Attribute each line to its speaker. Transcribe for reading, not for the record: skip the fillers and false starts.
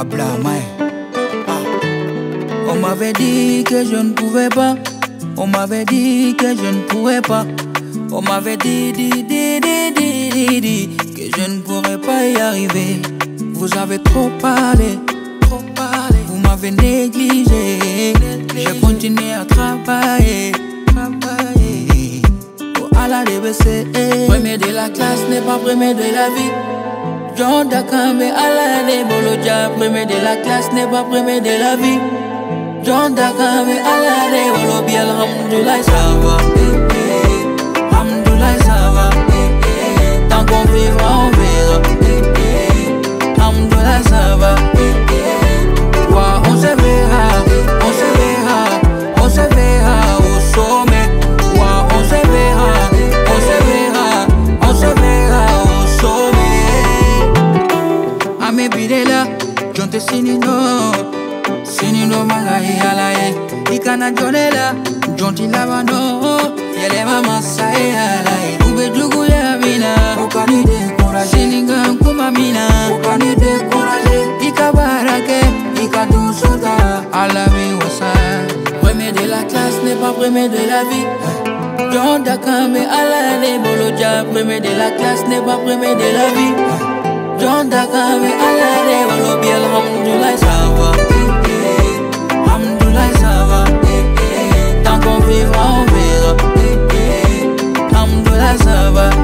Speaker 1: Ablamay. On m'avait dit que je ne pouvais pas. On m'avait dit que je ne pourrais pas. On m'avait dit que je ne pourrais pas y arriver. Vous avez trop parlé, trop parlé. Vous m'avez négligé. J'ai continué à travailler, travailler. Pour à la DBC, premier de la classe n'est pas premier de la vie. John Dakambe à la Deboloja, premier de la classe n'est pas premier de la vie. John Dakambe à la Debolobi, alhamdoulilah ça va, alhamdoulilah ça va. Tant qu'on vivra on verra, alhamdoulilah ça va. Ouais, on se verra, on se verra, on se verra au sommet. Ouais, on se verra, on se verra, on se verra au sommet. Ame bidela, jonte sinino, sinino malaye alaye. Ikana jonela, jonti lavano, yele mama sae alaye. Ube jugu ya mina, ukani decourage. Sininga kumamina, ukani decourage. Ikabarake, ikadusota, alami wasa. Premier de la classe n'est pas premier de la vie. John Dakambe à la Deboloja, premier de la classe n'est pas premier de la vie. John Dakambe à la Debolobi, alhamdoulilah ça va, alhamdoulilah ça va. Tant qu'on vivra on verra, alhamdoulilah ça va.